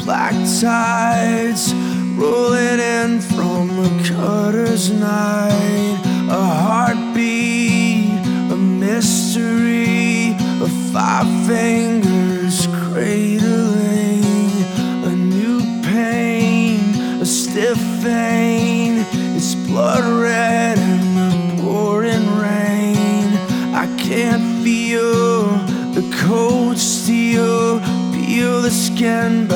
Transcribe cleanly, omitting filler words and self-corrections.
black tides rolling in from a cutter's night. A heartbeat, a mystery, of 5 fingers cradling a new pain, a stiff vein. It's blood red in the pouring rain. I can't feel the cold steel peel the skin